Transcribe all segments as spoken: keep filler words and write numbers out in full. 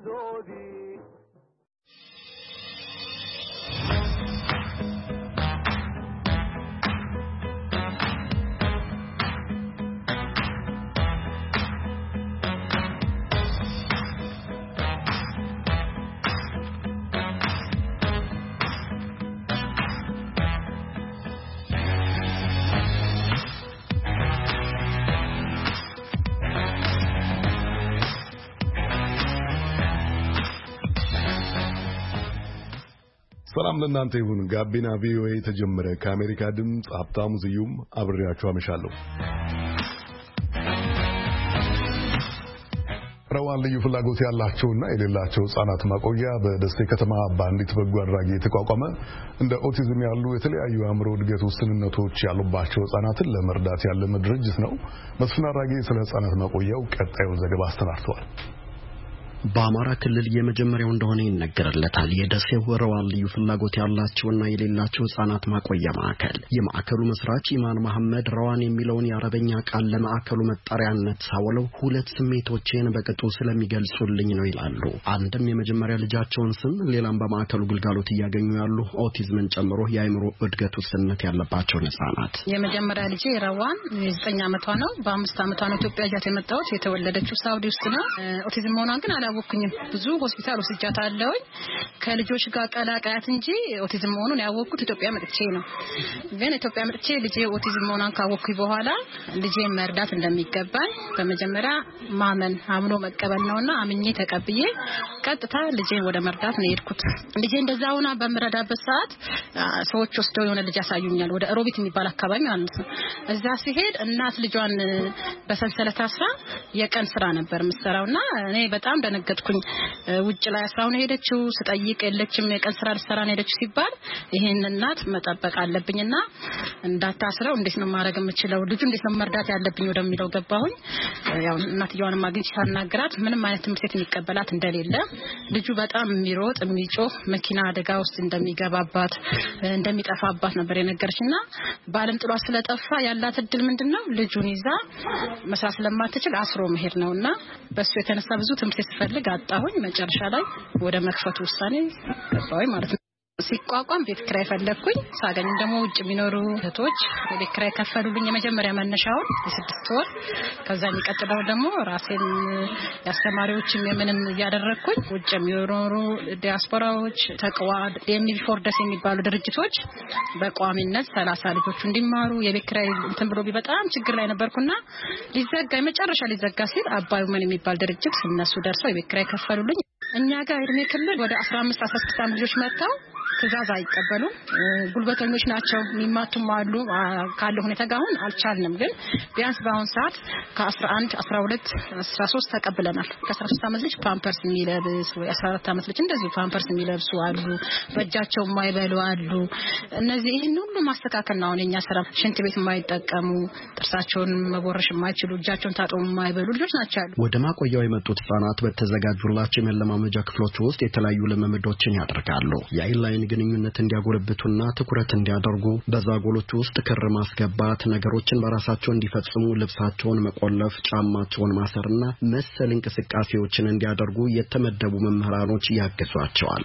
ሰላም ለእናንተ ይሁን ጋቢና ቪኦኤ ተጀመረ ከአሜሪካ ድምጽ ሀብታሙ ዝዩም አብሬያችሁ አመሻለሁ ረዋን ልዩ ፍላጎት ያላቸውና የሌላቸው ህጻናት ማቆያ በደሴ ከተማ ባንዲት በጎ አድራጊ የተቋቋመ እንደ ኦቲዝም ያሉ የተለያዩ አእምሮ እድገት ውስንነቶች ያሉባቸው ህጻናትን ለመርዳት ያለመ ድርጅት ነው መስፍን አራጌ ስለ ህጻናት ማቆያው ቀጣዩ ዘገባ አስተላልፏል በአማራ ክልል የመጀመሪያው እንደሆነ ይነገርለታል የደሴው ረዋን ልዩ ፍላጎት ያላቸውና የሌላቸው ህጻናት ማቆያ ማዕከል የማዕከሉ መስራች ኢማን መሐመድ ረዋን የሚለውን የአረበኛ ቃል ለማዕከሉ መጣሪያነት ሳወለው ሁለት ስሜቶችን በቅጡ ስለሚገልጹልኝ ነው ይላሉ አንድም የመጀመሪያ ልጃቸውን ስም ሌላም በማዕከሉ ግልጋሎት እያገኙ ያሉ ኦቲዝምን ጨምሮ የአእምሮ እድገት ውስንነት ያለባቸው ህጻናት የመጀመሪያ ልጅ ረዋን ዘጠኝ ዓመቷ ነው በአምስት ዓመቷ ነው ኢትዮጵያ ጃት የመጣሁት የተወለደችው ሳውዲ ውስጥ ነው ኦቲዝም ሆኗን ግን ወኩኝ ብዙ ሆስፒታል ወስጃታለሁ ከልጆች ጋር ቀላቃያት እንጂ ኦቲዝም መሆኑን ያወቅኩት ኢትዮጵያ መጥቼ ነው ግን ኢትዮጵያ መጥቼ ልጄ ኦቲዝም መሆኑን ካወቅኩኝ በኋላ ልጄ መርዳት እንደሚገባኝ በመጀመሪያ ማመን አምኖ መቀበል ነውና አምኜ ተቀብዬ ቀጥታ ልጄ ወደ መርዳት ነው የሄድኩት ልጄ እንደዛውና በመረዳበት ሰዓት ሰዎች ወስደው የሆነ ልጅ ያሳዩኛል ወደ ሮቢት የሚባል አካባቢ ማለት ነው እዛ ሲሄድ እናት ልጇን በሰንሰለት አስራ የቀን ስራ ነበር መስራውና እኔ በጣም ገጥኩኝ ውጭ ላይ አስራውን ሄደችው ስጠይቅ የለችም የቀን ስራ ልሰራ ነው ሄደች ሲባል ይሄን እናት መጠበቅ አለብኝና እንዳታስረው እንዴት ነው ማድረግ የምችለው ልጁ እንዴት ነው መርዳት ያለብኝ ወደሚለው ገባሁኝ ያው እናትየዋን ማግኘት ሳናገራት ምንም አይነት ትምህርት የሚቀበላት እንደሌለ ልጁ በጣም የሚሮጥ የሚጮህ መኪና አደጋ ውስጥ እንደሚገባባት እንደሚጠፋባት ነበር የነገረችና ባለም ጥሏ ስለጠፋ ያላት እድል ምንድነው ልጁን ይዛ መስራት ስለማትችል አስሮ መሄድ ነውና በሱ የተነሳ ብዙ ትምህርት ፈልግ አጣሁኝ መጨረሻ ላይ ወደ መክፈቱ ውሳኔ ገባሁኝ ማለት ነው ሲቋቋም ቤት ክራይ ፈለኩኝ ሳገኝ ደግሞ ውጭ የሚኖሩ እህቶች ቤት ክራይ ከፈሉልኝ የመጀመሪያ መነሻውን የስድስት ወር ከዛ የሚቀጥለው ደግሞ ራሴን ያስተማሪዎችም የምንም ያደረኩኝ ውጭ የሚኖሩ ዲያስፖራዎች ተቅዋ የሚፎርደስ የሚባሉ ድርጅቶች በቋሚነት ሰላሳ ልጆች እንዲማሩ የቤት ክራይ እንትን ብሎ በጣም ችግር ላይ ነበርኩና ሊዘጋ የመጨረሻ ሊዘጋ ሲል አባዩ ምን የሚባል ድርጅት እነሱ ደርሰው የቤት ክራይ ከፈሉልኝ እኛ ጋር እድሜ ክልል ወደ አስራ አምስት አስራ ስድስት ልጆች መጣው ትዛዝ አይቀበሉ ጉልበተኞች ናቸው የሚማቱም አሉ ካለ ሁኔታ ጋር አሁን አልቻልንም ግን ቢያንስ በአሁን ሰዓት ከ11 12 አስራ ሶስት ተቀብለናል ከአስራ ሶስት ዓመት ልጅ ፓምፐርስ የሚለብስ ወይ አስራ አራት ዓመት ልጅ እንደዚህ ፓምፐርስ የሚለብሱ አሉ በእጃቸው የማይበሉ አሉ እነዚህ ይሄን ሁሉ ማስተካከል ነው የኛ ስራ ሽንት ቤት የማይጠቀሙ ጥርሳቸውን መቦረሽ የማይችሉ እጃቸውን ታጥቦ የማይበሉ ልጆች ናቸው ወደ ማቆያው የመጡት ህጻናት በተዘጋጁላቸው የመለማመጃ ክፍሎች ውስጥ የተለያዩ ልምምዶችን ያደርጋሉ የአይላይን ግንኙነት እንዲያጎለብቱና ትኩረት እንዲያደርጉ በዛጎሎቹ ውስጥ ክር ማስገባት ነገሮችን በራሳቸው እንዲፈጽሙ ልብሳቸውን መቆለፍ ጫማቸውን ማሰርና መሰል እንቅስቃሴዎችን እንዲያደርጉ የተመደቡ መምህራኖች ያግዟቸዋል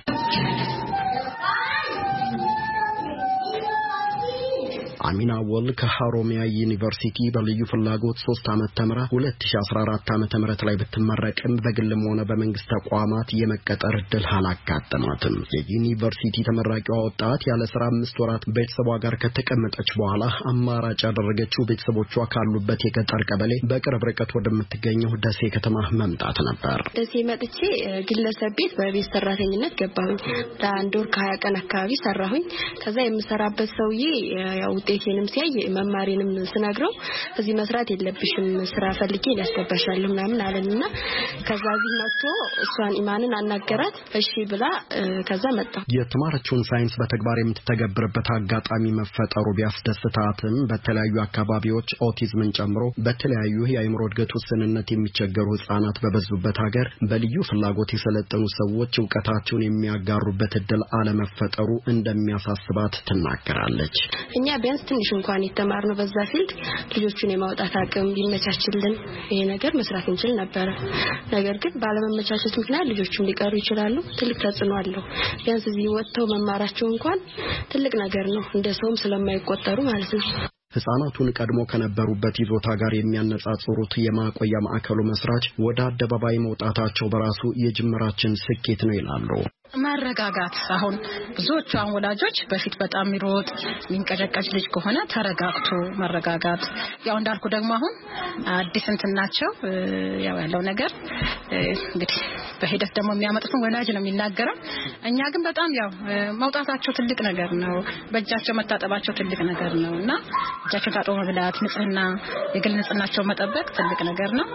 አሚና ወል ከሃሮሚያ ዩኒቨርሲቲ በልዩ ፍላጎት ሶስት ዓመት ተምራ ሁለት ሺህ አስራ አራት ዓመተ ምህረት ላይ ብትመረቅም በግልም ሆነ በመንግስት ተቋማት የመቀጠር እድል አላጋጠማትም የዩኒቨርሲቲ ተመራቂዋ ወጣት ያለ ስራ አምስት ወራት ቤተሰቧ ጋር ከተቀመጠች በኋላ አማራጭ ያደረገችው ቤተሰቦቿ ካሉበት የገጠር ቀበሌ በቅርብ ርቀት ወደምትገኘው ደሴ ከተማ መምጣት ነበር ደሴ መጥቼ ግለሰብ ቤት በቤት ሰራተኝነት ገባሁኝ ለአንድ ወር ከሀያ ቀን አካባቢ ሰራሁኝ ከዛ የምሰራበት ሰውዬ ያው ጤቴንም ሲያይ መማሪንም ስነግረው እዚህ መስራት የለብሽም ስራ ፈልጌ ሊያስገባሻለሁ ምናምን አለኝና ከዛ እዚህ መጥቶ እሷን ኢማንን አናገራት እሺ ብላ ከዛ መጣ የተማረችውን ሳይንስ በተግባር የምትተገብርበት አጋጣሚ መፈጠሩ ቢያስደስታትም በተለያዩ አካባቢዎች ኦቲዝምን ጨምሮ በተለያዩ የአእምሮ እድገት ውስንነት የሚቸገሩ ህጻናት በበዙበት ሀገር በልዩ ፍላጎት የሰለጠኑ ሰዎች ዕውቀታቸውን የሚያጋሩበት እድል አለመፈጠሩ እንደሚያሳስባት ትናገራለች እኛ ቢያንስ ትንሽ እንኳን የተማርነው በዛ ፊልድ ልጆቹን የማውጣት አቅም ቢመቻችልን ይሄ ነገር መስራት እንችል ነበር ነገር ግን ባለመመቻቸት ምክንያት ልጆቹም ሊቀሩ ይችላሉ ትልቅ ተጽዕኖ አለው ቢያንስ እዚህ ወጥተው መማራቸው እንኳን ትልቅ ነገር ነው እንደ ሰውም ስለማይቆጠሩ ማለት ነው ህፃናቱን ቀድሞ ከነበሩበት ይዞታ ጋር የሚያነጻጽሩት የማቆያ ማዕከሉ መስራች ወደ አደባባይ መውጣታቸው በራሱ የጅምራችን ስኬት ነው ይላሉ ማረጋጋት አሁን ብዙዎቹ ወላጆች በፊት በጣም ይሮጥ ሚንቀጨቀጭ ልጅ ከሆነ ተረጋግቶ ማረጋጋት ያው እንዳልኩ ደግሞ አሁን አዲስ እንትናቸው ያው ያለው ነገር እንግዲህ በሂደት ደግሞ የሚያመጡት ወላጅ ነው የሚናገረው እኛ ግን በጣም ያው መውጣታቸው ትልቅ ነገር ነው በእጃቸው መታጠባቸው ትልቅ ነገር ነውና እጃቸው ታጥቦ መብላት ንጽህና የግል ንጽህናቸው መጠበቅ ትልቅ ነገር ነው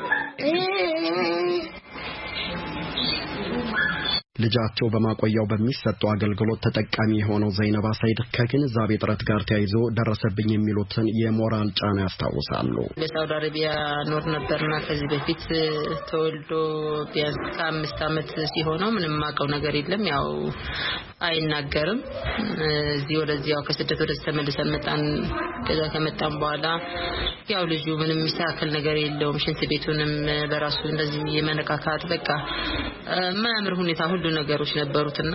ልጃቸው በማቆያው በሚሰጠው አገልግሎት ተጠቃሚ የሆነው ዘይነባ ሳይድ ከግንዛቤ ጥረት ጋር ተያይዞ ደረሰብኝ የሚሉትን የሞራል ጫና ያስታውሳሉ በሳውዲ አረቢያ ኖር ነበርና ከዚህ በፊት ተወልዶ ቢያንስ ከአምስት ዓመት ሲሆነው ምንም ማቀው ነገር የለም ያው አይናገርም እዚህ ወደዚያው ከስደት ወደ ተመልሰን መጣን ከዛ ከመጣን በኋላ ያው ልጁ ምንም የሚስተካከል ነገር የለውም ሽንት ቤቱንም በራሱ እንደዚህ የመነካካት በቃ ማያምር ሁኔታ ሁሉ ነገሮች ነበሩትና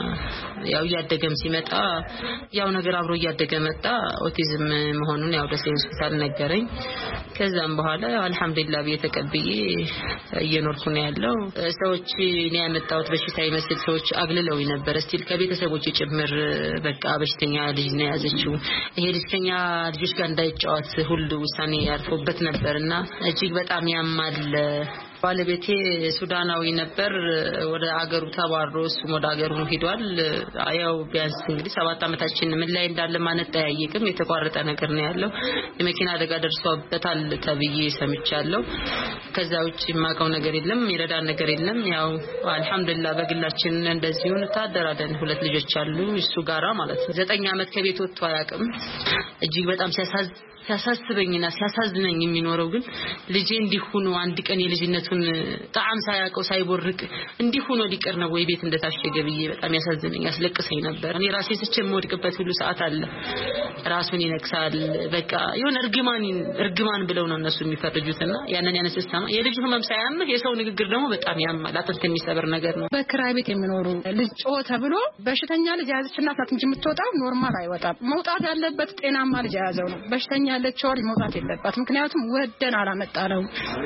ያው ያደገም ሲመጣ ያው ነገር አብሮ ያደገ መጣ ኦቲዝም መሆኑን ያው ደሴ ሆስፒታል ነገረኝ ከዛም በኋላ አልহামዱሊላህ በተቀበዬ እየኖርኩ ነው ያለው ሰዎች እኔ ያመጣሁት በሽታ ይመስል ሰዎች አግልለው ነበር እስቲል ከቤተሰቦች ጭምር በቃ በሽተኛ ልጅ ነው ያዘችው ይሄ ልጅኛ ልጆች ጋር እንዳይጫወት ሁሉ ውሳኔ ያርፎበት ነበርና እጅግ በጣም ያማል ባለቤቴ ሱዳናዊ ነበር ወደ አገሩ ተባሮ እሱም ወደ አገሩ ሄዷል አያው ቢያንስ እንግዲህ ሰባት አመታችን ምን ላይ እንዳለ ማለት ጠያይቅም የተቋረጠ ነገር ነው ያለው የመኪና አደጋ ደርሶበታል ተብዬ ሰምቻለሁ ከዛ ውጪ ማቀው ነገር የለም ይረዳን ነገር የለም ያው አልহামዱሊላህ በግላችን እንደዚሁ ታደራደን ሁለት ልጆች አሉ እሱ ጋራ ማለት ነው ዘጠኝ አመት ከቤት ወጥቶ አያውቅም እጅግ በጣም ሲያሳዝ ሲያሳስበኝና ሲያሳዝነኝ የሚኖረው ግን ልጄ እንዲሁኑ አንድ ቀን የልጅነቱን ጣዕም ሳያቀው ሳይቦርቅ እንዲሁኑ ሊቀር ነው ወይ ቤት እንደታሸገ ብዬ በጣም ያሳዝነኝ ያስለቅሰኝ ነበር እኔ ራሴ ስቼም ወድቅበት ሁሉ ሰዓት አለ ራሱን ይነክሳል በቃ የሆነ እርግማን እርግማን ብለው ነው እነሱ የሚፈርጁትና ያንን ያነሰስተማ የልጅ ህመም ሳያምህ የሰው ንግግር ደግሞ በጣም ያማል አጥንት የሚሰበር ነገር ነው በክራይ ቤት የሚኖሩ ልጅ ጮ ተብሎ በሽተኛ ልጅ ያዘች እናት ናት እንጂ የምትወጣው ኖርማል አይወጣም መውጣት ያለበት ጤናማ ልጅ ያዘው ነው በሽተኛ ለቻው መውጣት የለባት ምክንያቱም ወደን አላመጣለው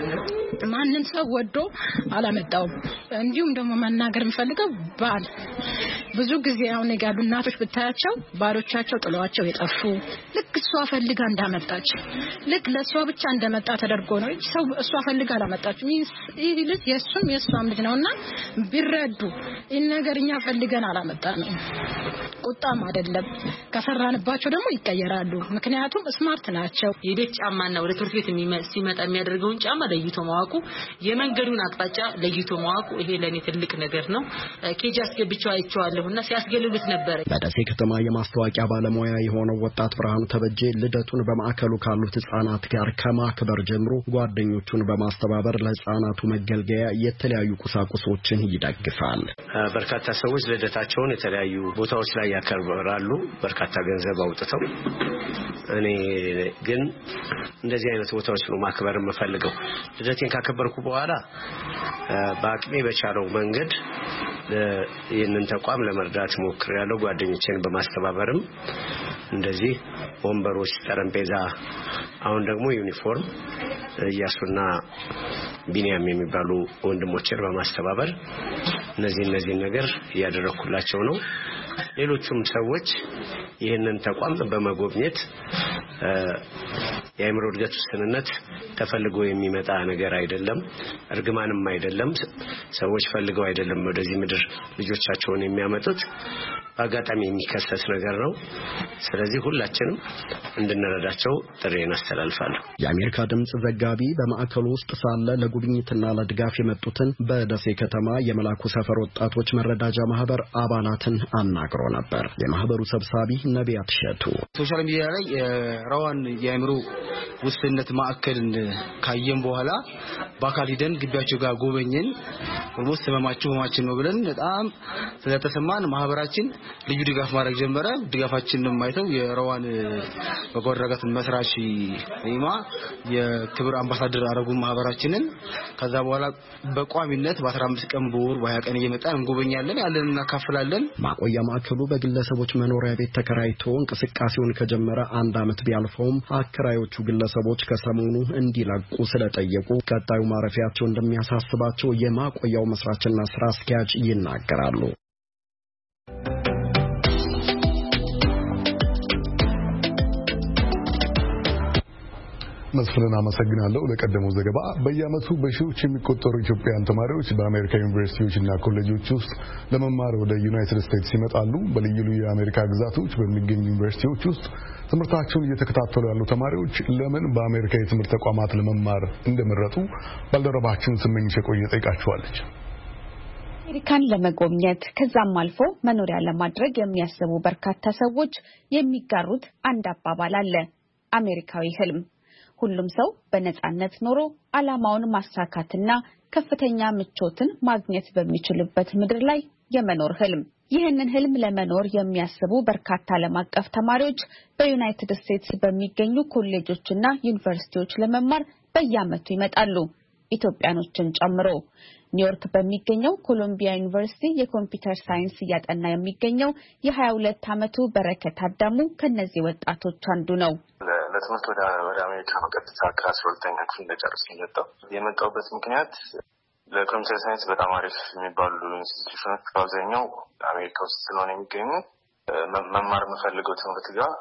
ማንንም ሰው ወዶ አላመጣው እንዲሁም ደግሞ መናገር የሚፈልገው ባል ብዙ ጊዜ አሁን ያሉ እናቶች ብታያቸው ባሎቻቸው ጥሏቸው የጠፉ ልክ እሷ ፈልጋ እንዳመጣች ልክ ለሷ ብቻ እንደመጣ ተደርጎ ነው እቺ ሰው እሷ ፈልጋ አላመጣች ይሄ ልጅ የሱም የሷም ልጅ ነውና ቢረዱ ይሄን ነገርኛ ፈልገን አላመጣነው ቁጣም አይደለም ከሰራንባቸው ደግሞ ይቀየራሉ ምክንያቱም ስማርት ናቸው የቤት ጫማና ወደ ትምህርት ቤት ሲመጣ የሚያደርገውን ጫማ ለይቶ ማዋቁ የመንገዱን አቅጣጫ ለይቶ ማዋቁ ይሄ ለኔ ትልቅ ነገር ነው ኬጂ አስገብቻው አይቻለሁና ሲያስገልሉት ነበር በደሴ ከተማ የማስተዋቂያ ባለሙያ የሆነው ወጣት ብርሃኑ ተበጀ ልደቱን በማዕከሉ ካሉት ህፃናት ጋር ከማክበር ጀምሮ ጓደኞቹን በማስተባበር ለህፃናቱ መገልገያ የተለያዩ ቁሳቁሶችን ይደግፋል በርካታ ሰዎች ልደታቸውን የተለያዩ ቦታዎች ላይ ያከብራሉ በርካታ ገንዘብ አውጥተው እኔ ግን እንደዚህ አይነት ቦታዎች ነው ማክበር የምፈልገው ልደቴን ካከበርኩ በኋላ በአቅሜ በቻለው መንገድ ይህንን ተቋም ለመርዳት ሞክሬያለሁ ጓደኞቼን በማስተባበርም እንደዚህ ወንበሮች ጠረጴዛ አሁን ደግሞ ዩኒፎርም ያሱና ቢኒያም የሚባሉ ወንድሞቼን በማስተባበር እነዚህ እነዚህ ነገር ያደረኩላቸው ነው ሌሎችም ሰዎች ይህንን ተቋም በመጎብኘት የአእምሮ እድገት ውስንነት ተፈልጎ የሚመጣ ነገር አይደለም እርግማንም አይደለም ሰዎች ፈልገው አይደለም ወደዚህ ምድር ልጆቻቸውን የሚያመጡት አጋጣሚ የሚከሰስ ነገር ነው ስለዚህ ሁላችንም እንድንረዳቸው ጥሬን አስተላልፋለሁ የአሜሪካ ድምጽ ዘጋቢ በማዕከሉ ውስጥ ሳለ ለጉብኝትና ለድጋፍ የመጡትን በደሴ ከተማ የመላኩ ሰፈር ወጣቶች መረዳጃ ማህበር አባላትን አናግሮ ነበር የማህበሩ ሰብሳቢ ነቢያት ሸቱ ሶሻል ሚዲያ ላይ ራዋን የአእምሮ ውስንነት ማዕከልን ካየን በኋላ በአካል ሄደን ግቢያቸው ጋር ጎበኘን ወልሞስ ተመማቸው ማችን ነው ብለን በጣም ስለተሰማን ማህበራችን ልዩ ድጋፍ ማድረግ ጀመረ። ድጋፋችንን ማይተው የሮዋን በጎረጋት መስራች ሪማ የክብር አምባሳደር አረጉ ማህበራችንን ከዛ በኋላ በቋሚነት በ15 ቀን በወር በ20 ቀን እየመጣን እንጎበኛለን ያለንና እናካፍላለን። ማቆያ ማዕከሉ በግለሰቦች መኖሪያ ቤት ተከራይቶ እንቅስቃሴውን ከጀመረ አንድ አመት ቢያልፈውም አከራዮቹ ግለሰቦች ከሰሞኑ እንዲለቁ ስለጠየቁ ቀጣዩ ማረፊያቸው እንደሚያሳስባቸው የማቆያው መስራችና ስራ አስኪያጅ ይናገራሉ። መስፍንን አመሰግናለሁ ለቀደመው ዘገባ። በየዓመቱ በሺዎች የሚቆጠሩ ኢትዮጵያውያን ተማሪዎች በአሜሪካ ዩኒቨርሲቲዎችና ኮሌጆች ውስጥ ለመማር ወደ ዩናይትድ ስቴትስ ይመጣሉ። በልዩ ልዩ የአሜሪካ ግዛቶች በሚገኙ ዩኒቨርሲቲዎች ውስጥ ትምህርታቸውን እየተከታተሉ ያሉ ተማሪዎች ለምን በአሜሪካ የትምህርት ተቋማት ለመማር እንደመረጡ ባልደረባችን ስመኝሽ ቆየ ጠይቃቸዋለች። አሜሪካን ለመጎብኘት ከዛም አልፎ መኖሪያ ለማድረግ የሚያስቡ በርካታ ሰዎች የሚጋሩት አንድ አባባል አለ፣ አሜሪካዊ ህልም። ሁሉም ሰው በነጻነት ኖሮ ዓላማውን ማሳካትና ከፍተኛ ምቾትን ማግኘት በሚችልበት ምድር ላይ የመኖር ህልም። ይህንን ህልም ለመኖር የሚያስቡ በርካታ ዓለም አቀፍ ተማሪዎች በዩናይትድ ስቴትስ በሚገኙ ኮሌጆችና ዩኒቨርሲቲዎች ለመማር በየዓመቱ ይመጣሉ፣ ኢትዮጵያኖችን ጨምሮ። ኒውዮርክ በሚገኘው ኮሎምቢያ ዩኒቨርሲቲ የኮምፒውተር ሳይንስ እያጠና የሚገኘው የሀያ ሁለት ዓመቱ በረከት አዳሙ ከነዚህ ወጣቶች አንዱ ነው። ለትምህርት ወደ ወደ አሜሪካ መቀጥታ ከአስራ ሁለተኛ ክፍል እንደጨረስኩ የመጣው የመጣውበት ምክንያት ለኮምፒውተር ሳይንስ በጣም አሪፍ የሚባሉ ኢንስቲትዩሽኖች በአብዛኛው አሜሪካ ውስጥ ስለሆነ የሚገኙ መማር የምፈልገው ትምህርት ጋር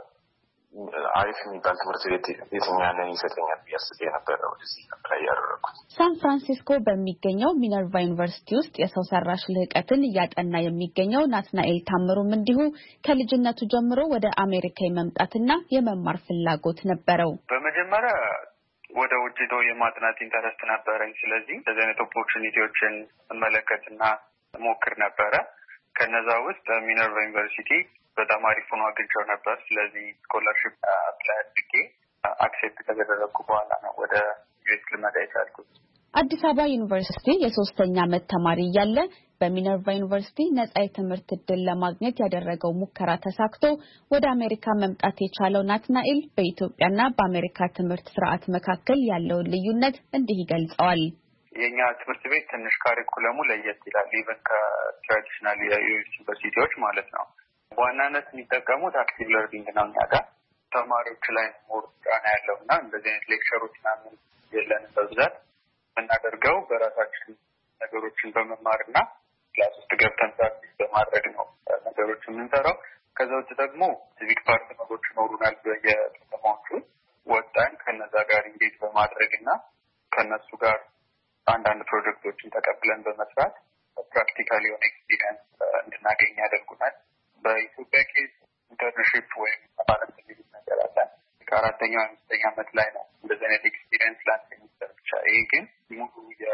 አሪፍ የሚባል ትምህርት ቤት የትኛንን ይሰጠኛል ብያስብ የነበረ ወደዚህ ላይ ያደረኩት። ሳን ፍራንሲስኮ በሚገኘው ሚነርቫ ዩኒቨርሲቲ ውስጥ የሰው ሰራሽ ልህቀትን እያጠና የሚገኘው ናትናኤል ታምሩም እንዲሁ ከልጅነቱ ጀምሮ ወደ አሜሪካ የመምጣትና የመማር ፍላጎት ነበረው። በመጀመሪያ ወደ ውጭ ዶ የማጥናት ኢንተረስት ነበረኝ። ስለዚህ እንደዚህ አይነት ኦፖርቹኒቲዎችን እመለከትና ሞክር ነበረ። ከነዛ ውስጥ ሚነርቫ ዩኒቨርሲቲ በጣም አሪፍ ሆኖ አግኝቼው ነበር። ስለዚህ ስኮላርሺፕ አፕላይ አድርጌ አክሴፕት ከተደረግኩ በኋላ ነው ወደ ዩኤስ ልመጣ የቻልኩት። አዲስ አበባ ዩኒቨርሲቲ የሶስተኛ ዓመት ተማሪ እያለ በሚነርቫ ዩኒቨርሲቲ ነጻ የትምህርት ዕድል ለማግኘት ያደረገው ሙከራ ተሳክቶ ወደ አሜሪካ መምጣት የቻለው ናትናኤል በኢትዮጵያና በአሜሪካ ትምህርት ስርዓት መካከል ያለውን ልዩነት እንዲህ ይገልጸዋል። የኛ ትምህርት ቤት ትንሽ ካሪኩለሙ ለየት ይላል፣ ኢቨን ከትራዲሽናል የዩኒቨርሲቲዎች ማለት ነው። በዋናነት የሚጠቀሙት አክቲቭ ለርኒንግ ነው። እኛ ጋር ተማሪዎች ላይ ሞር ጫና ያለው እና እንደዚህ አይነት ሌክቸሮች ምናምን የለንም። በብዛት የምናደርገው በራሳችን ነገሮችን በመማርና ክላስ ውስጥ ገብተን ፕራክቲስ በማድረግ ነው ነገሮች የምንሰራው። ከዛ ውጭ ደግሞ ሲቪክ ፓርትነሮች ይኖሩናል በየከተማዎቹ ወጣን ከነዛ ጋር እንጌጅ በማድረግና ከነሱ ጋር አንዳንድ ፕሮጀክቶችን ተቀብለን በመስራት ፕራክቲካሊ የሆነ ኤክስፒሪየንስ እንድናገኝ ያደርጉናል። በኢትዮጵያ ኬዝ ኢንተርንሺፕ ወይም አባላት የሚሉት ነገር አለ። ከአራተኛው አምስተኛ ዓመት ላይ ነው እንደዚህ አይነት ኤክስፒሪየንስ ላንተ የሚሰጥ ብቻ። ይሄ ግን ሙሉ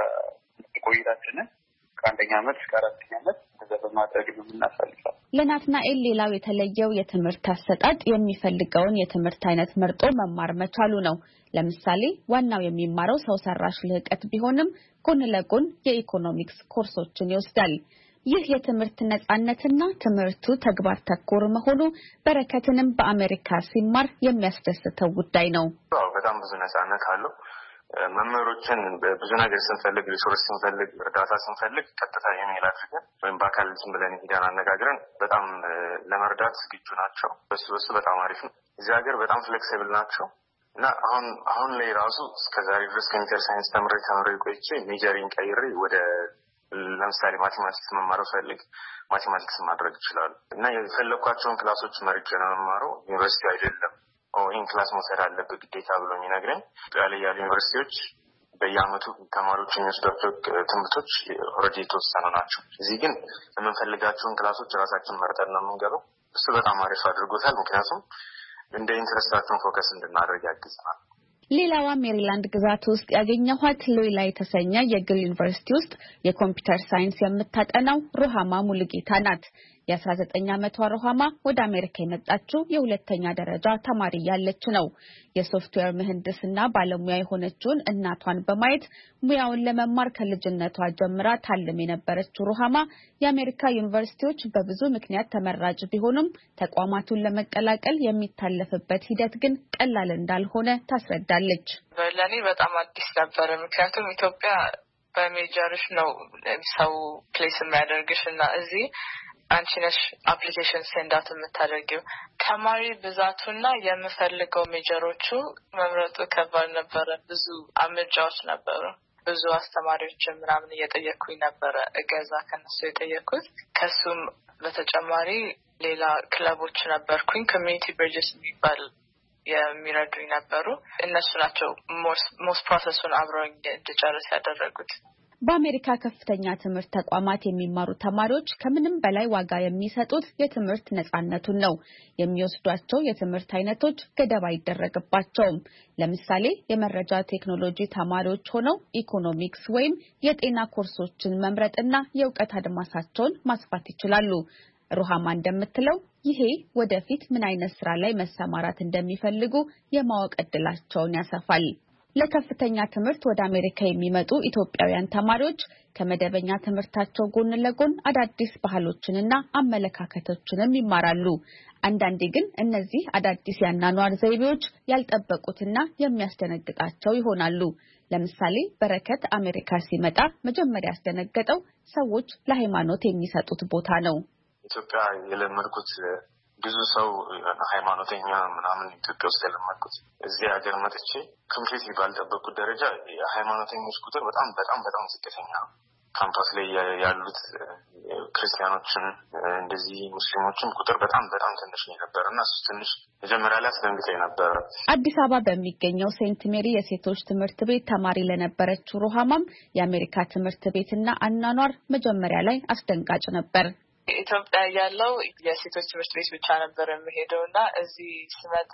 የቆይታችንን ከአንደኛ ዓመት እስከ አራተኛ ዓመት እንደዛ በማድረግ ነው የምናሳልፈው። ለናትናኤል ሌላው የተለየው የትምህርት አሰጣጥ የሚፈልገውን የትምህርት አይነት መርጦ መማር መቻሉ ነው። ለምሳሌ ዋናው የሚማረው ሰው ሰራሽ ልህቀት ቢሆንም ጎን ለጎን የኢኮኖሚክስ ኮርሶችን ይወስዳል። ይህ የትምህርት ነጻነትና ትምህርቱ ተግባር ተኮር መሆኑ በረከትንም በአሜሪካ ሲማር የሚያስደስተው ጉዳይ ነው። በጣም ብዙ ነጻነት አለው። መምህሮችን ብዙ ነገር ስንፈልግ፣ ሪሶርስ ስንፈልግ፣ እርዳታ ስንፈልግ ቀጥታ ኢሜል አድርገን ወይም በአካል ዝም ብለን ሄደን አነጋግረን በጣም ለመርዳት ዝግጁ ናቸው። በሱ በሱ በጣም አሪፍ ነው። እዚህ ሀገር በጣም ፍሌክሲብል ናቸው እና አሁን አሁን ላይ ራሱ እስከዛሬ ድረስ ኮምፒውተር ሳይንስ ተምሬ ተምሬ ቆይቼ ሜጀሪን ቀይሬ ወደ ለምሳሌ ማቴማቲክስ መማር ፈልግ ማቴማቲክስ ማድረግ ይችላል እና የፈለኳቸውን ክላሶች መርጬ ነው የምማረው። ዩኒቨርሲቲ አይደለም ይህን ክላስ መውሰድ አለበት ግዴታ ብሎ የሚነግረኝ ያለ ያሉ ዩኒቨርሲቲዎች በየአመቱ ተማሪዎች የሚወስዷቸው ትምህርቶች ኦልሬዲ የተወሰኑ ናቸው። እዚህ ግን የምንፈልጋቸውን ክላሶች ራሳችን መርጠን ነው የምንገባው። እሱ በጣም አሪፍ አድርጎታል። ምክንያቱም እንደ ኢንትረስታችን ፎከስ እንድናደርግ ያግዘናል። ሌላዋ ሜሪላንድ ግዛት ውስጥ ያገኘኋት ሎይላ የተሰኘ የግል ዩኒቨርሲቲ ውስጥ የኮምፒውተር ሳይንስ የምታጠናው ሩሃማ ሙሉጌታ ናት። የአስራ ዘጠኝ ዓመቷ ሩሃማ ወደ አሜሪካ የመጣችው የሁለተኛ ደረጃ ተማሪ ያለች ነው። የሶፍትዌር ምህንድስና ባለሙያ የሆነችውን እናቷን በማየት ሙያውን ለመማር ከልጅነቷ ጀምራ ታልም የነበረችው ሩሃማ የአሜሪካ ዩኒቨርሲቲዎች በብዙ ምክንያት ተመራጭ ቢሆኑም ተቋማቱን ለመቀላቀል የሚታለፍበት ሂደት ግን ቀላል እንዳልሆነ ታስረዳለች። ለኔ በጣም አዲስ ነበር። ምክንያቱም ኢትዮጵያ በሜጀርሽ ነው ሰው ፕሌስ የሚያደርግሽ እና እዚህ አንቺ ነሽ አፕሊኬሽን ሴንድ አውት የምታደርጊው። ተማሪ ብዛቱና የምፈልገው ሜጀሮቹ መምረጡ ከባድ ነበረ። ብዙ አምርጫዎች ነበሩ። ብዙ አስተማሪዎች ምናምን እየጠየኩኝ ነበረ እገዛ ከነሱ የጠየኩት። ከሱም በተጨማሪ ሌላ ክለቦች ነበርኩኝ። ኮሚኒቲ ብሪጅስ የሚባል የሚረዱኝ ነበሩ። እነሱ ናቸው ሞስት ፕሮሰሱን አብረውኝ እንድጨርስ ያደረጉት። በአሜሪካ ከፍተኛ ትምህርት ተቋማት የሚማሩ ተማሪዎች ከምንም በላይ ዋጋ የሚሰጡት የትምህርት ነጻነቱን ነው። የሚወስዷቸው የትምህርት አይነቶች ገደብ አይደረግባቸውም። ለምሳሌ የመረጃ ቴክኖሎጂ ተማሪዎች ሆነው ኢኮኖሚክስ ወይም የጤና ኮርሶችን መምረጥና የእውቀት አድማሳቸውን ማስፋት ይችላሉ። ሩሃማ እንደምትለው ይሄ ወደፊት ምን አይነት ስራ ላይ መሰማራት እንደሚፈልጉ የማወቅ ዕድላቸውን ያሰፋል። ለከፍተኛ ትምህርት ወደ አሜሪካ የሚመጡ ኢትዮጵያውያን ተማሪዎች ከመደበኛ ትምህርታቸው ጎን ለጎን አዳዲስ ባህሎችንና አመለካከቶችንም ይማራሉ። አንዳንዴ ግን እነዚህ አዳዲስ ያኗኗር ዘይቤዎች ያልጠበቁትና የሚያስደነግጣቸው ይሆናሉ። ለምሳሌ በረከት አሜሪካ ሲመጣ መጀመሪያ ያስደነገጠው ሰዎች ለሃይማኖት የሚሰጡት ቦታ ነው። ኢትዮጵያ የለመድኩት ብዙ ሰው ሃይማኖተኛ ምናምን ኢትዮጵያ ውስጥ የለመድኩት እዚህ ሀገር መጥቼ ኮምፕሊትሊ ባልጠበቅኩት ደረጃ የሃይማኖተኞች ቁጥር በጣም በጣም በጣም ዝቅተኛ ነው። ካምፓስ ላይ ያሉት ክርስቲያኖችን እንደዚህ ሙስሊሞችን ቁጥር በጣም በጣም ትንሽ ነው ነበርና እሱ ትንሽ መጀመሪያ ላይ አስደንግጦኝ ነበር። አዲስ አበባ በሚገኘው ሴንት ሜሪ የሴቶች ትምህርት ቤት ተማሪ ለነበረችው ሩሃማም የአሜሪካ ትምህርት ቤትና አኗኗር መጀመሪያ ላይ አስደንጋጭ ነበር። ኢትዮጵያ ያለው የሴቶች ትምህርት ቤት ብቻ ነበር የሚሄደው እና እዚህ ስመጣ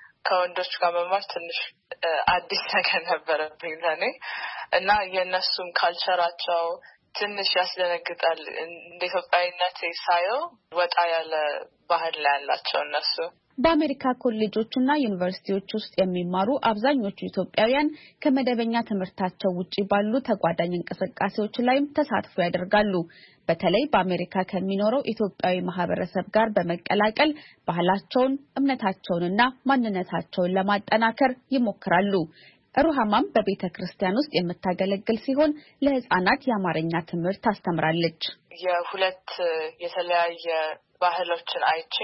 ከወንዶች ጋር መማር ትንሽ አዲስ ነገር ነበረብኝ ለኔ እና የእነሱም ካልቸራቸው ትንሽ ያስደነግጣል። እንደ ኢትዮጵያዊነት ሳየው ወጣ ያለ ባህል ላይ ያላቸው እነሱ። በአሜሪካ ኮሌጆችና ዩኒቨርሲቲዎች ውስጥ የሚማሩ አብዛኞቹ ኢትዮጵያውያን ከመደበኛ ትምህርታቸው ውጪ ባሉ ተጓዳኝ እንቅስቃሴዎች ላይም ተሳትፎ ያደርጋሉ። በተለይ በአሜሪካ ከሚኖረው ኢትዮጵያዊ ማህበረሰብ ጋር በመቀላቀል ባህላቸውን፣ እምነታቸውንና ማንነታቸውን ለማጠናከር ይሞክራሉ። ሩሃማም በቤተ ክርስቲያን ውስጥ የምታገለግል ሲሆን ለህፃናት የአማርኛ ትምህርት ታስተምራለች። የሁለት የተለያየ ባህሎችን አይቼ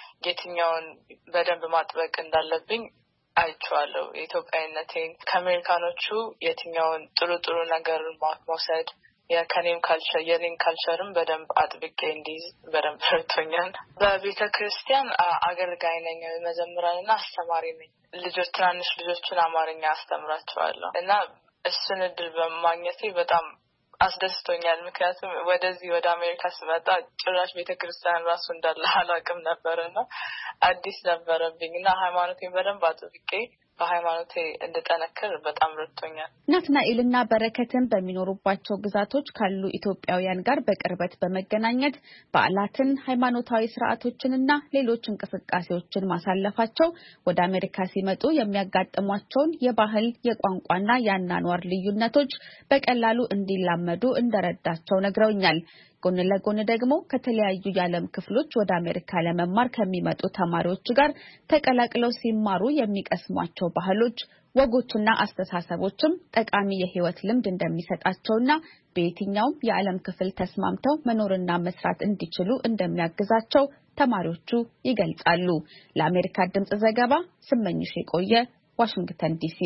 የትኛውን በደንብ ማጥበቅ እንዳለብኝ አይቼዋለሁ። የኢትዮጵያዊነቴን ከአሜሪካኖቹ የትኛውን ጥሩ ጥሩ ነገር መውሰድ የከኔም ካልቸር የኔም ካልቸርም በደንብ አጥብቄ እንዲይዝ በደንብ ረድቶኛል። በቤተ ክርስቲያን አገልጋይ ነኝ፣ መዘምራንና አስተማሪ ነኝ። ልጆች ትናንሽ ልጆችን አማርኛ አስተምራቸዋለሁ እና እሱን እድል በማግኘቴ በጣም አስደስቶኛል። ምክንያቱም ወደዚህ ወደ አሜሪካ ስመጣ ጭራሽ ቤተክርስቲያን ራሱ እንዳለ አላውቅም ነበርና አዲስ ነበረብኝና ሃይማኖቴን በደንብ አጥብቄ በሃይማኖቴ እንድጠነክር በጣም ረድቶኛል። ናትናኤልና በረከትን በሚኖሩባቸው ግዛቶች ካሉ ኢትዮጵያውያን ጋር በቅርበት በመገናኘት በዓላትን፣ ሃይማኖታዊ ስርዓቶችንና ሌሎች እንቅስቃሴዎችን ማሳለፋቸው ወደ አሜሪካ ሲመጡ የሚያጋጥሟቸውን የባህል፣ የቋንቋና የአኗኗር ልዩነቶች በቀላሉ እንዲላመዱ እንደረዳቸው ነግረውኛል። ጎን ለጎን ደግሞ ከተለያዩ የዓለም ክፍሎች ወደ አሜሪካ ለመማር ከሚመጡ ተማሪዎች ጋር ተቀላቅለው ሲማሩ የሚቀስሟቸው ባህሎች፣ ወጎችና አስተሳሰቦችም ጠቃሚ የህይወት ልምድ እንደሚሰጣቸውና በየትኛውም የዓለም ክፍል ተስማምተው መኖርና መስራት እንዲችሉ እንደሚያግዛቸው ተማሪዎቹ ይገልጻሉ። ለአሜሪካ ድምጽ ዘገባ ስመኝሽ የቆየ ዋሽንግተን ዲሲ።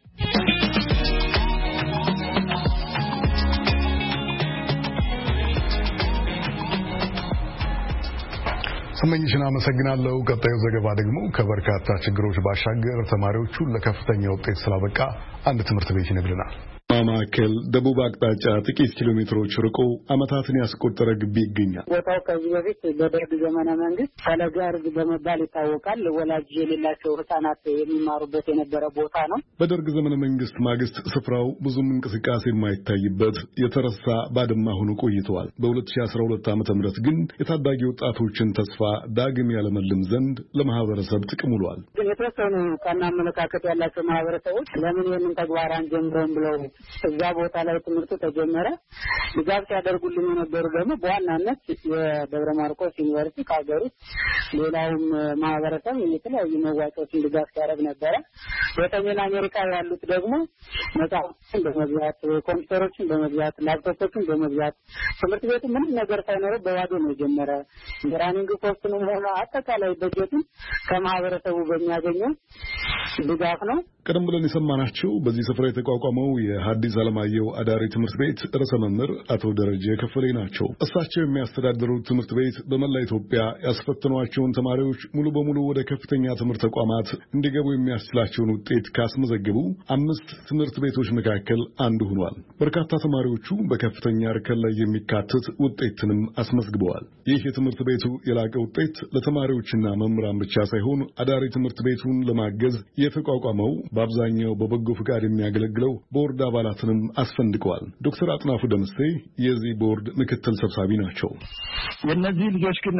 ስመኝሽን አመሰግናለሁ። ቀጣዩ ዘገባ ደግሞ ከበርካታ ችግሮች ባሻገር ተማሪዎቹ ለከፍተኛ ውጤት ስላበቃ አንድ ትምህርት ቤት ይነግረናል። ማዕከል ደቡብ አቅጣጫ ጥቂት ኪሎ ሜትሮች ርቆ ዓመታትን ያስቆጠረ ግቢ ይገኛል። ቦታው ከዚህ በፊት በደርግ ዘመነ መንግስት ፈለገ እርግ በመባል ይታወቃል። ወላጅ የሌላቸው ህፃናት የሚማሩበት የነበረ ቦታ ነው። በደርግ ዘመነ መንግስት ማግስት ስፍራው ብዙም እንቅስቃሴ የማይታይበት የተረሳ ባድማ ሆኖ ቆይቷል። በ2012 ዓመተ ምህረት ግን የታዳጊ ወጣቶችን ተስፋ ዳግም ያለመልም ዘንድ ለማህበረሰብ ጥቅም ውሏል። ግን የተወሰኑ ቀና አመለካከት ያላቸው ማህበረሰቦች ለምን ይህንን ተግባር አንጀምረውም ብለው እዛ ቦታ ላይ ትምህርቱ ተጀመረ። ድጋፍ ሲያደርጉልን የነበሩ ደግሞ በዋናነት የደብረ ማርቆስ ዩኒቨርሲቲ ከሀገር ውስጥ ሌላውም ማህበረሰብ የተለያዩ መዋጮችን ድጋፍ ሲያደርግ ነበረ። በሰሜን አሜሪካ ያሉት ደግሞ መጽሐፎችን በመግዛት ኮምፒውተሮችን በመግዛት ላፕቶፖችን በመግዛት ትምህርት ቤቱ ምንም ነገር ሳይኖረው በባዶ ነው የጀመረ። ራኒንግ ኮስቱንም ሆነ አጠቃላይ በጀቱን ከማህበረሰቡ በሚያገኘው ድጋፍ ነው። ቀደም ብለን የሰማናቸው በዚህ ስፍራ የተቋቋመው የሐዲስ ዓለማየሁ አዳሪ ትምህርት ቤት ርዕሰ መምህር አቶ ደረጀ ከፈሌ ናቸው። እሳቸው የሚያስተዳድሩት ትምህርት ቤት በመላ ኢትዮጵያ ያስፈተኗቸውን ተማሪዎች ሙሉ በሙሉ ወደ ከፍተኛ ትምህርት ተቋማት እንዲገቡ የሚያስችላቸውን ውጤት ካስመዘገቡ አምስት ትምህርት ቤቶች መካከል አንዱ ሆኗል። በርካታ ተማሪዎቹ በከፍተኛ እርከን ላይ የሚካተት ውጤትንም አስመዝግበዋል። ይህ የትምህርት ቤቱ የላቀ ውጤት ለተማሪዎችና መምህራን ብቻ ሳይሆን አዳሪ ትምህርት ቤቱን ለማገዝ የተቋቋመው በአብዛኛው በበጎ ፍቃድ የሚያገለግለው ቦርድ አባላትንም አስፈንድቀዋል። ዶክተር አጥናፉ ደምሴ የዚህ ቦርድ ምክትል ሰብሳቢ ናቸው። የነዚህ ልጆች ግን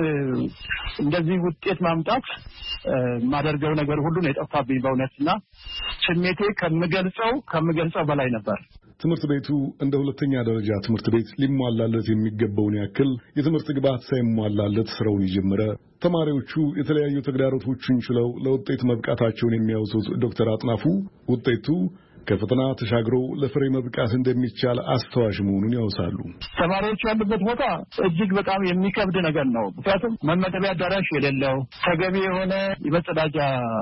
እንደዚህ ውጤት ማምጣት ማደርገው ነገር ሁሉ ነው የጠፋብኝ በእውነትና ስሜቴ ከምገልጸው ከምገልጸው በላይ ነበር። ትምህርት ቤቱ እንደ ሁለተኛ ደረጃ ትምህርት ቤት ሊሟላለት የሚገባውን ያክል የትምህርት ግብዓት ሳይሟላለት ስራውን የጀመረ ተማሪዎቹ የተለያዩ ተግዳሮቶችን ችለው ለውጤት መብቃታቸውን የሚያወሱት ዶክተር አጥናፉ ውጤቱ ከፈተና ተሻግሮ ለፍሬ መብቃት እንደሚቻል አስተዋሽ መሆኑን ያወሳሉ። ተማሪዎቹ ያሉበት ቦታ እጅግ በጣም የሚከብድ ነገር ነው። ምክንያቱም መመገቢያ አዳራሽ የሌለው፣ ተገቢ የሆነ የመጸዳጃ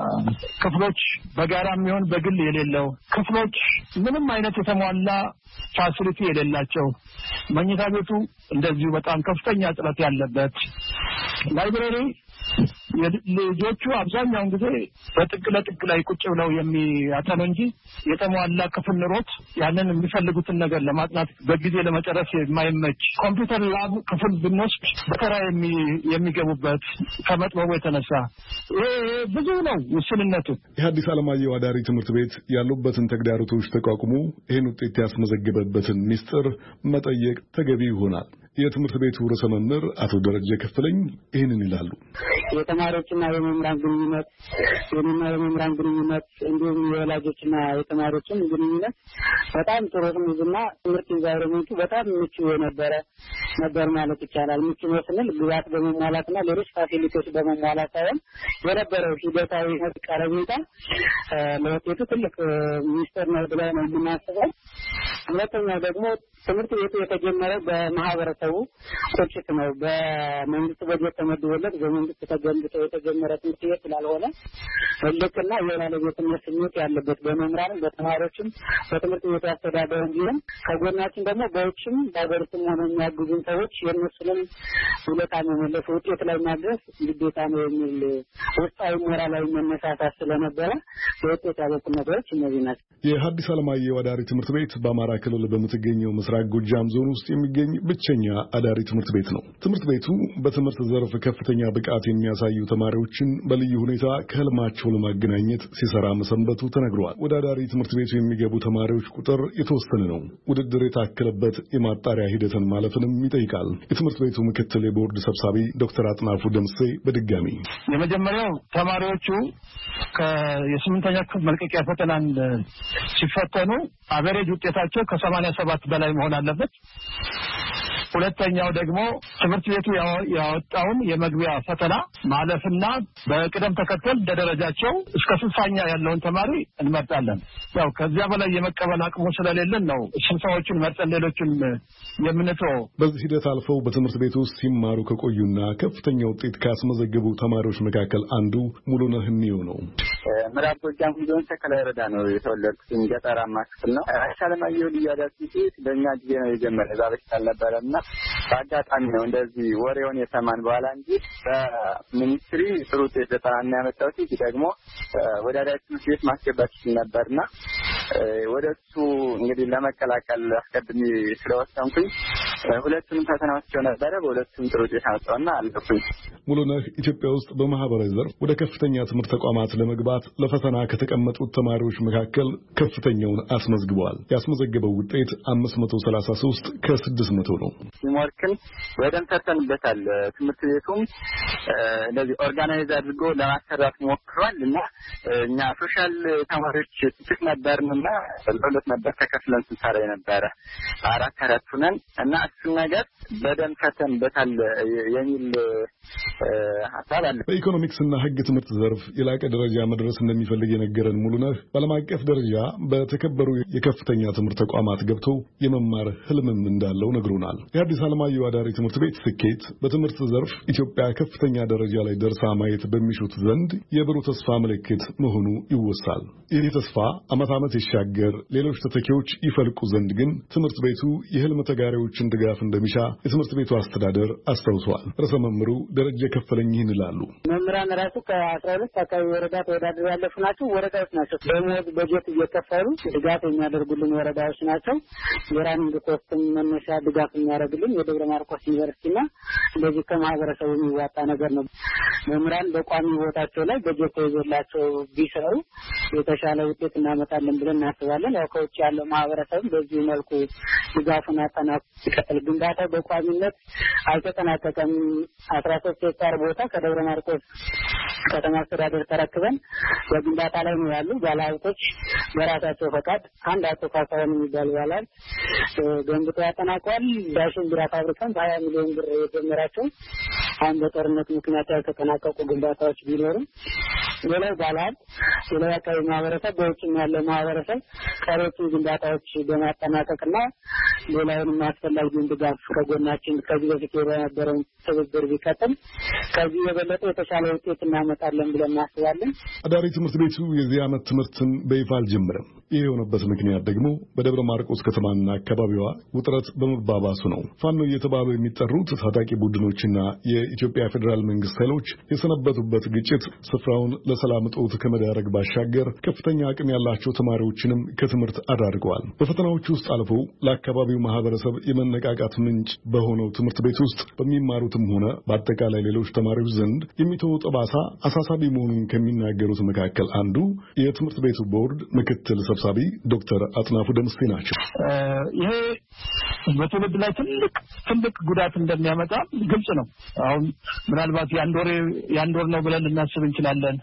ክፍሎች በጋራ የሚሆን በግል የሌለው፣ ክፍሎች ምንም አይነት የተሟላ ፋሲሊቲ የሌላቸው፣ መኝታ ቤቱ እንደዚሁ በጣም ከፍተኛ ጥረት ያለበት፣ ላይብረሪ ልጆቹ አብዛኛውን ጊዜ በጥግ ለጥግ ላይ ቁጭ ብለው የሚያጠኑ እንጂ የተሟላ ክፍል ኑሮት ያንን የሚፈልጉትን ነገር ለማጥናት በጊዜ ለመጨረስ የማይመች ኮምፒውተር ላብ ክፍል ብንወስድ በተራ የሚገቡበት ከመጥበቡ የተነሳ ይሄ ብዙ ነው ውስንነቱ። የሐዲስ ዓለማየሁ አዳሪ ትምህርት ቤት ያሉበትን ተግዳሮቶች ተቋቁሞ ይህን ውጤት ያስመዘገበበትን ሚስጥር መጠየቅ ተገቢ ይሆናል። የትምህርት ቤቱ ርዕሰ መምህር አቶ ደረጀ ከፈለኝ ይህንን ይላሉ። የተማሪዎችና የመምህራን ግንኙነት የኔና የመምህራን ግንኙነት እንዲሁም የወላጆችና የተማሪዎችን ግንኙነት በጣም ጥሩ ነውና ትምህርት ኢንቫይሮመንቱ በጣም ምቹ የነበረ ነበር ማለት ይቻላል። ምቹ ነው ስንል ግብዓት በመሟላትና ሌሎች ፋሲሊቲዎች በመሟላት ሳይሆን የነበረው ሂደታዊ ቀረቤታ ለውጤቱ ትልቅ ሚስጥር ነው ብለን ነው የምናስበው። ሁለተኛው ደግሞ ትምህርት ቤቱ የተጀመረው በማህበረሰቡ ቁጭት ነው። በመንግስት በጀት ተመድቦለት በመንግስት ተገንብቶ የተጀመረ ትምህርት ቤት ስላልሆነ ልክና የባለቤትነት ስሜት ያለበት በመምህራንም በተማሪዎችም በትምህርት ቤቱ አስተዳደር እንዲሁም ከጎናችን ደግሞ በውጭም በሀገሪቱም ሆነ የሚያግዙን ሰዎች የእነሱንም ውለታ መመለስ ውጤት ላይ ማድረስ ግዴታ ነው የሚል ውስጣዊ ሞራላዊ መነሳሳት ስለነበረ በውጤት ያበቁ ነገሮች እነዚህ ናቸው። የሐዲስ ዓለማየሁ አዳሪ ትምህርት ቤት በአማራ ክልል በምትገኘው ምስራቅ ጎጃም ዞን ውስጥ የሚገኝ ብቸኛ አዳሪ ትምህርት ቤት ነው። ትምህርት ቤቱ በትምህርት ዘርፍ ከፍተኛ ብቃት የሚያሳዩ ተማሪዎችን በልዩ ሁኔታ ከህልማቸው ለማገናኘት ሲሰራ መሰንበቱ ተነግሯል። ወደ አዳሪ ትምህርት ቤቱ የሚገቡ ተማሪዎች ቁጥር የተወሰነ ነው። ውድድር የታከለበት የማጣሪያ ሂደትን ማለፍንም ይጠይቃል። የትምህርት ቤቱ ምክትል የቦርድ ሰብሳቢ ዶክተር አጥናፉ ደምሴ በድጋሚ የመጀመሪያው ተማሪዎቹ ከየስምንተኛ ክፍል መልቀቂያ ፈተናን ሲፈተኑ አቨሬጅ ውጤታቸው ከሰማንያ ሰባት በላይ መሆን አለበት። ሁለተኛው ደግሞ ትምህርት ቤቱ ያወጣውን የመግቢያ ፈተና ማለፍና በቅደም ተከተል ደረጃቸው እስከ ስልሳኛ ያለውን ተማሪ እንመርጣለን። ያው ከዚያ በላይ የመቀበል አቅሙ ስለሌለን ነው ስልሳዎቹን መርጠን ሌሎችን የምንተው። በዚህ ሂደት አልፈው በትምህርት ቤት ውስጥ ሲማሩ ከቆዩና ከፍተኛ ውጤት ካስመዘገቡ ተማሪዎች መካከል አንዱ ሙሉነህ እንየው ነው። ምዕራብ ጎጃም ዞን ተከላይ ወረዳ ነው የተወለድኩት። ገጠራማ ክፍል ነው። ሐዲስ ዓለማየሁ ልዩ አዳሪ ትምህርት ቤት በእኛ ጊዜ ነው የጀመረው። እዛ በፊት አልነበረምና በአጋጣሚ ነው እንደዚህ ወሬውን የሰማን በኋላ እንጂ በሚኒስትሪ ጥሩ ውጤት በጣም ያመጣው ሲል ደግሞ ወደ አዳሪ ትምህርት ቤት ማስገባት ይችል ነበርና ወደሱ እንግዲህ ለመቀላቀል አስቀድሜ ስለወሰንኩኝ ሁለቱንም ፈተናዎች ነበረ በሁለቱም ጥሩ ውጤት አመጣሁና አለፍኩኝ። ሙሉነህ ኢትዮጵያ ውስጥ በማህበራዊ ዘርፍ ወደ ከፍተኛ ትምህርት ተቋማት ለመግባት ለፈተና ከተቀመጡት ተማሪዎች መካከል ከፍተኛውን አስመዝግበዋል። ያስመዘገበው ውጤት አምስት መቶ ሰላሳ ሶስት ከስድስት መቶ ነው። ሲሞርክን ወደም ተተንበታል። ትምህርት ቤቱም እንደዚህ ኦርጋናይዝ አድርጎ ለማሰራት ሞክሯል እና እኛ ሶሻል ተማሪዎች ጥቂት ነበርንና ለሁለት ነበር ተከፍለን ስንሰራ የነበረ አራት አራት ሆነን እና እሱ ነገር በደም ተተንበታል የሚል ሐሳብ አለ። በኢኮኖሚክስና ሕግ ትምህርት ዘርፍ የላቀ ደረጃ መድረስ እንደሚፈልግ የነገረን ሙሉነህ በዓለም አቀፍ ደረጃ በተከበሩ የከፍተኛ ትምህርት ተቋማት ገብቶ የመማር ህልምም እንዳለው ነግሮናል። የአዲስ አለማየሁ አዳሪ ትምህርት ቤት ስኬት በትምህርት ዘርፍ ኢትዮጵያ ከፍተኛ ደረጃ ላይ ደርሳ ማየት በሚሹት ዘንድ የብሩህ ተስፋ ምልክት መሆኑ ይወሳል። ይህ ተስፋ ዓመት ዓመት ይሻገር፣ ሌሎች ተተኪዎች ይፈልቁ ዘንድ ግን ትምህርት ቤቱ የህልም ተጋሪዎችን ድጋፍ እንደሚሻ የትምህርት ቤቱ አስተዳደር አስታውሷል። ርዕሰ መምህሩ ደረጀ ከፈለኝ ይህን ይላሉ። መምህራን ራሱ ከአስራ ሁለት አካባቢ ወረዳ ተወዳድረው ያለፉ ናቸው። ወረዳዎች ናቸው ደሞዝ በጀት እየከፈሉ ድጋፍ የሚያደርጉልን ወረዳዎች ናቸው። የራኒንግ ኮስትም መነሻ ድጋፍ የሚያደርጉልን የደብረ ማርቆስ ዩኒቨርሲቲና እንደዚህ ከማህበረሰቡ የሚዋጣ ነገር ነው። መምህራን በቋሚ ቦታቸው ላይ በጀት ተይዞላቸው ቢሰሩ የተሻለ ውጤት እናመጣለን ብለን እናስባለን። ያው ከውጭ ያለው ማህበረሰብ በዚህ መልኩ ድጋፉን አጠናክሮ ይቀጥል። ግንባታው በቋሚነት አልተጠናቀቀም። አስራ ሶስት ሄክታር ቦታ ከደብረ ማርቆስ ከተማ አስተዳደር ተረክበን በግንባታ ላይ ነው ያሉ ባለሀብቶች በራሳቸው ፈቃድ አንድ አቶ ካሳሁን የሚባል ባለሀብት ገንብቶ ያጠናቀዋል። ዳሽን ቢራ ፋብሪካን በሀያ ሚሊዮን ብር የጀመራቸው አሁን በጦርነት ምክንያት ያልተጠናቀቁ ግንባታዎች ቢኖሩም ሌላው ባለሀብት ሌላው አካባቢ ማህበረሰብ በውጭም ያለው ማህበረሰብ ቀሪዎቹን ግንባታዎች በማጠናቀቅና ሌላውንም አስፈላጊውን ድጋፍ ከጎናችን ከዚህ በፊት የነበረውን ትብብር ቢቀጥል ከዚህ የበለጠ የተሻለ ውጤት እናመጣለን ብለን እናስባለን። አዳሪ ትምህርት ቤቱ የዚህ ዓመት ትምህርትን በይፋ አልጀመረም። ይህ የሆነበት ምክንያት ደግሞ በደብረ ማርቆስ ከተማና አካባቢዋ ውጥረት በመባባሱ ነው። ፋኖ እየተባሉ የሚጠሩት ታጣቂ ቡድኖችና የኢትዮጵያ ፌዴራል መንግስት ኃይሎች የሰነበቱበት ግጭት ስፍራውን ለሰላም እጦት ከመዳረግ ባሻገር ከፍተኛ አቅም ያላቸው ተማሪዎችንም ከትምህርት አዳርገዋል። በፈተናዎች ውስጥ አልፈው ለአካባቢው ማህበረሰብ የመነቃቃት ምንጭ በሆነው ትምህርት ቤት ውስጥ በሚማሩትም ሆነ በአጠቃላይ ሌሎች ተማሪዎች ዘንድ የሚተወው ጠባሳ አሳሳቢ መሆኑን ከሚናገሩት መካከል አንዱ የትምህርት ቤቱ ቦርድ ምክትል ሰብሳቢ ዶክተር አጥናፉ ደምሴ ናቸው። ይሄ በትውልድ ላይ ትልቅ ትልቅ ጉዳት እንደሚያመጣ ግልጽ ነው። አሁን ምናልባት ያንዶር ያንዶር ነው ብለን ልናስብ እንችላለን።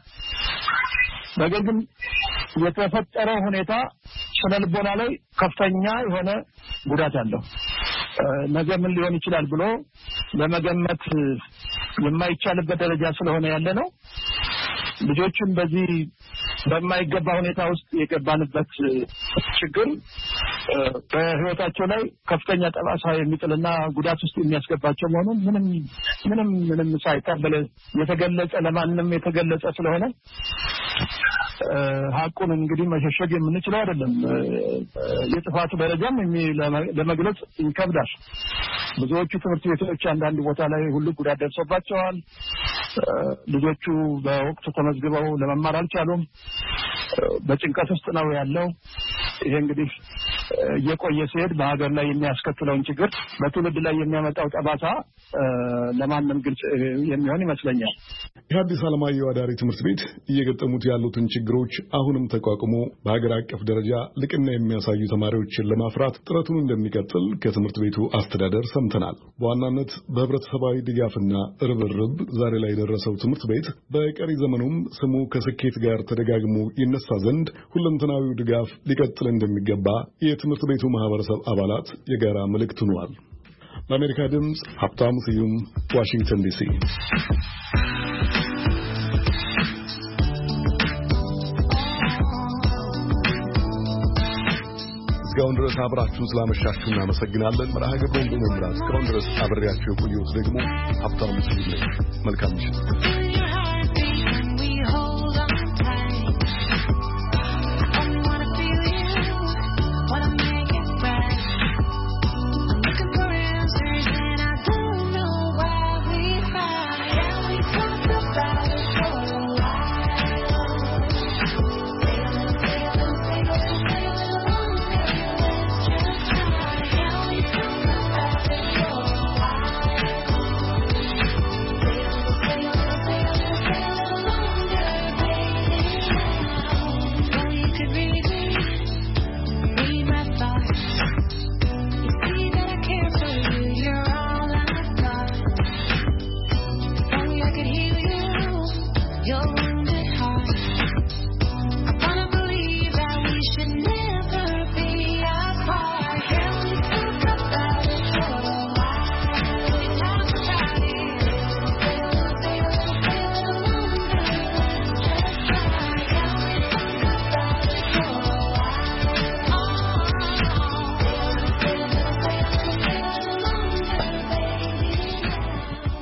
ነገር ግን የተፈጠረው ሁኔታ ስነ ልቦና ላይ ከፍተኛ የሆነ ጉዳት አለው። ነገ ምን ሊሆን ይችላል ብሎ ለመገመት የማይቻልበት ደረጃ ስለሆነ ያለ ነው። ልጆችን በዚህ በማይገባ ሁኔታ ውስጥ የገባንበት ችግር በህይወታቸው ላይ ከፍተኛ ጠባሳ የሚጥልና ጉዳት ውስጥ የሚያስገባቸው መሆኑን ምንም ምንም ምንም ሳይታበለ የተገለጸ ለማንም የተገለጸ ስለሆነ ሀቁን እንግዲህ መሸሸግ የምንችለው አይደለም። የጥፋቱ ደረጃም ለመግለጽ ይከብዳል። ብዙዎቹ ትምህርት ቤቶች አንዳንድ ቦታ ላይ ሁሉ ጉዳት ደርሶባቸዋል። ልጆቹ በወቅቱ ተመዝግበው ለመማር አልቻሉም። በጭንቀት ውስጥ ነው ያለው። ይሄ እንግዲህ እየቆየ ሲሄድ በሀገር ላይ የሚያስከትለውን ችግር በትውልድ ላይ የሚያመጣው ጠባሳ ለማንም ግልጽ የሚሆን ይመስለኛል። የአዲስ አለማየሁ አዳሪ ትምህርት ቤት እየገጠሙት ያሉትን ችግሮች አሁንም ተቋቁሞ በሀገር አቀፍ ደረጃ ልቅና የሚያሳዩ ተማሪዎችን ለማፍራት ጥረቱን እንደሚቀጥል ከትምህርት ቤቱ አስተዳደር ሰምተናል። በዋናነት በህብረተሰባዊ ድጋፍና ርብርብ ዛሬ ላይ የደረሰው ትምህርት ቤት በቀሪ ዘመኑም ስሙ ከስኬት ጋር ተደጋግሞ ይነሳ ዘንድ ሁለንተናዊው ድጋፍ ሊቀጥል እንደሚገባ የትምህርት ቤቱ ማህበረሰብ አባላት የጋራ መልእክት ሆኗል። ለአሜሪካ ድምፅ ሀብታሙ ስዩም ዋሽንግተን ዲሲ። እስካሁን ድረስ አብራችሁን ስላመሻችሁ እናመሰግናለን። መርሃ ግብሩን በመምራት እስካሁን ድረስ አብሬያችሁ የቆየሁት ደግሞ ሀብታሙ ስዩም ነኝ። መልካም ምሽት።